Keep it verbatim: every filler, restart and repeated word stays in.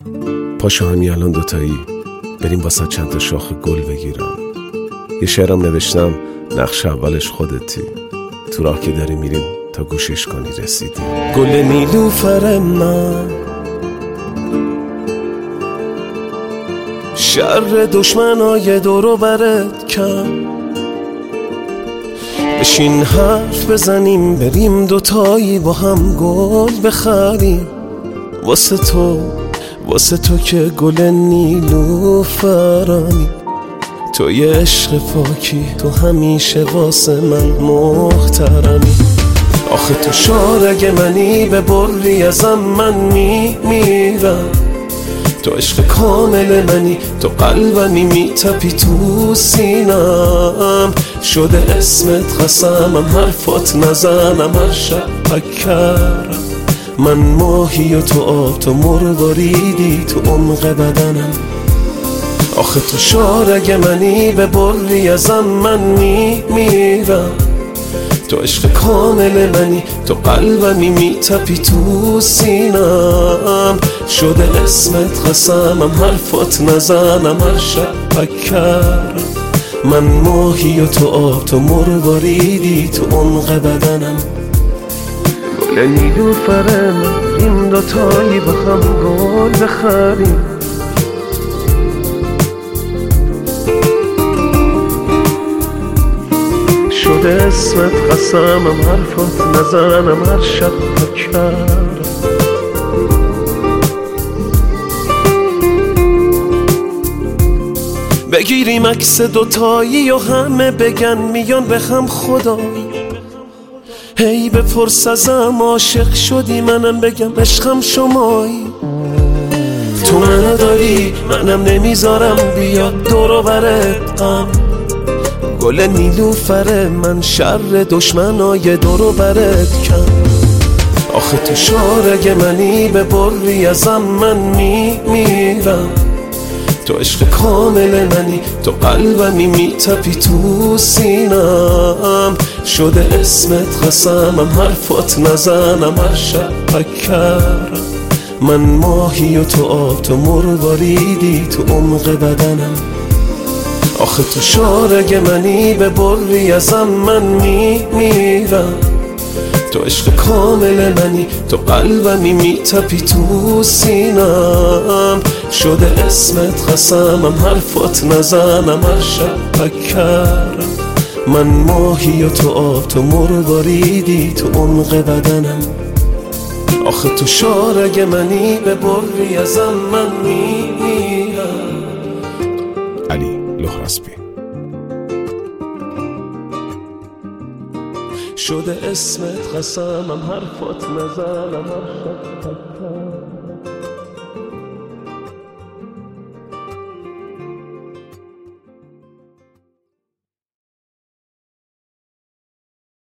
پاشو همین الان دوتایی بریم واسه چند تا شاخ گل بگیرم. یه شعرم نوشتم نقش اولش خودتی، تو راه که داری میریم تا گوشش کنی رسیدی. گل نیلوفر من شر دشمنای دورو برت کن، بشین حرف بزنیم بریم دوتایی با هم گل بخریم. واسه تو واسه تو که گل نیلوفرانی، تو یه عشق پاکی، تو همیشه واسه من محترمی. آخه تو شارگ منی، به بری ازم من میمیرم. تو عشق کامل منی، تو قلبمی میتپی تو سینم. شده اسمت قسمم، حرفات نزنم هر شب پکرم. من ماهی و تو آب، تو مرواریدی تو عمق بدنم. آخه تو شارگ منی، به بری ازم من میمیرم. تو عشق کامل منی، تو قلبمی میتپی تو سینم. شده اسمت قسمم، حرفات نزنم هر شب پکرم. من ماهی و تو آب، تو مرواریدی تو عمق بدنم. گل نیلوفر من، این دوتایی با هم گل بخریم. شده اسمت قسمم، حرفات نزنم هر شب پکرم. بگیریم عکس دوتایی و همه بگن میان به هم خدایی. هی بپرس ازم عاشق شدی، منم بگم عشقم شمایی. تو منو داری منم نمیذارم بیاد دور و برت غم. گل نیلوفر من شر دشمنای دور و برت کن. آخه تو شارگ منی، به بری ازم من میمیرم. تو عشق کامل منی، تو قلبمی میتپی تو سینم. شده اسمت قسمم، حرفات نزنم هر شب پکرم. من ماهی و تو آب، تو مرواریدی تو عمق بدنم. آخه تو شارگ منی، به بری ازم من میمیرم. تو عشق کامل منی، تو قلبمی میتپی تو سینم. شده اسمت قسمم، حرفات نزنم هر شب پکرم. من ماهی و تو آب، تو مرواریدی تو عمق بدنم. آخه تو شارگ منی، به بری ازم من میمیرم. علی لهراسبی. شده اسمت قسمم، حرفات نزنم هر شب پکرم.